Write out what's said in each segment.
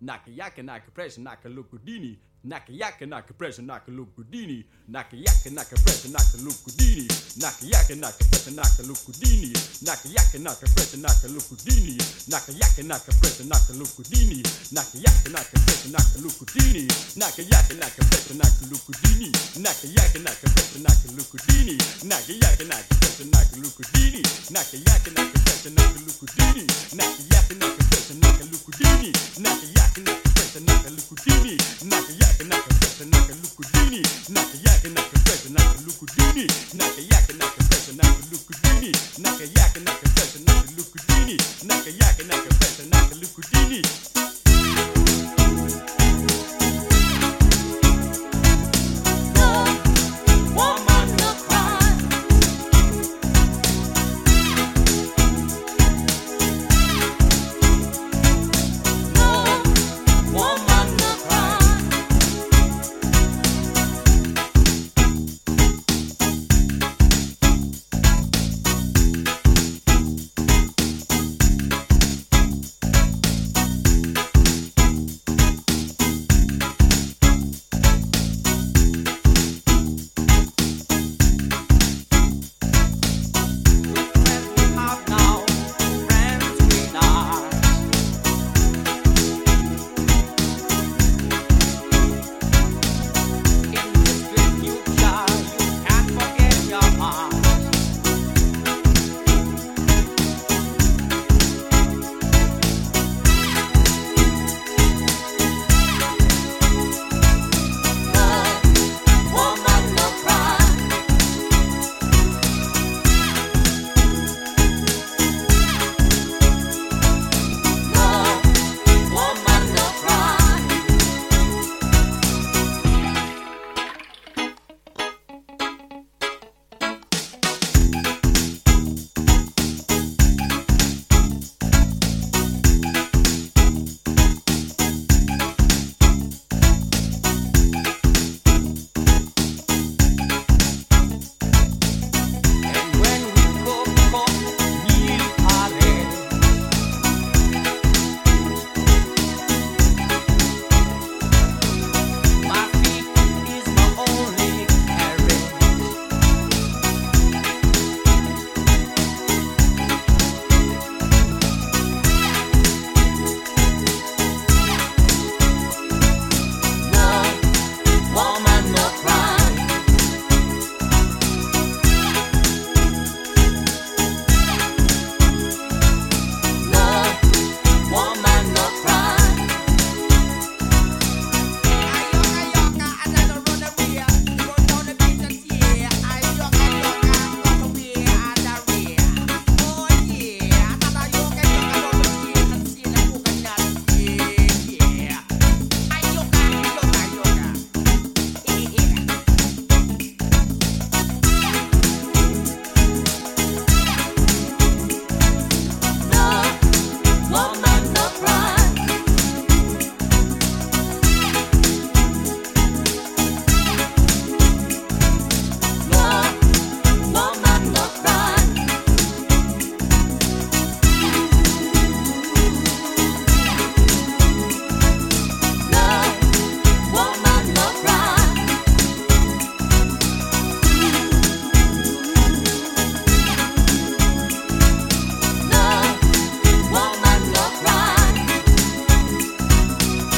Naka yaka naka pressure naka lukudini. Naka yaka naka pressure naka lukudini. Naka yaka naka pressure naka lukudini. Naka yaka naka pressure naka lukudini. Naka yaka naka pressure naka lukudini. Naka yaka naka pressure naka lukudini. Naka yaka naka pressure naka lukudini. Naka yaka naka pressure naka lukudini. Naka yaka naka pressure naka lukudini. Naka yaka naka pressure naka lukudini. Naka yaka naka pressure naka lukudini. Naka yaka naka pressure naka lukudini. Naka yaka naka pressure naka lukudini. Naka yaka naka pressure naka lukudini. Naka yaka naka pressure naka lukudini. Naka yaka naka pressure naka lukudini. Naka yaka naka pressure naka lukudini. Naka yaka naka pressure naka lukudini.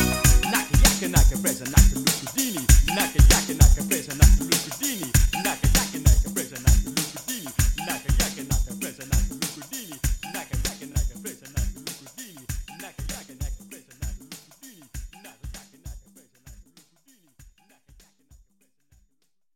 Naka yaka naka presa naka lukudini. Naka yaka naka presa naka lukudini. Naka